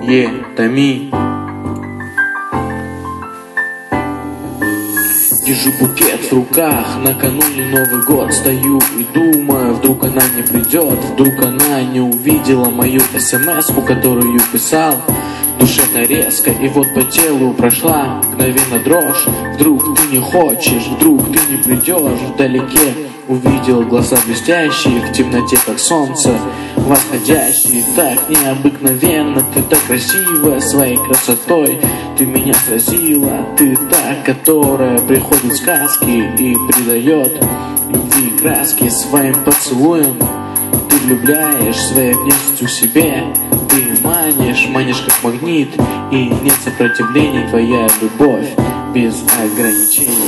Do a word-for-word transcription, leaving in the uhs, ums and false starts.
Е, Томи. Держу букет в руках, накануне Новый год. Стою и думаю, вдруг она не придет, вдруг она не увидела мою смс-ку, которую писал душевно резко. И вот по телу прошла мгновенно дрожь. Вдруг ты не хочешь, вдруг ты не придешь. Вдалеке увидел глаза блестящие, в темноте как солнце восходящие. Так необыкновенно, ты так красива своей красотой. Ты меня сразила, ты та, которая приходит в сказки и придает любви краски своим поцелуем. Ты влюбляешь своей внешностью себе. Ты манишь, манишь как магнит, и нет сопротивления, твоя любовь без ограничений.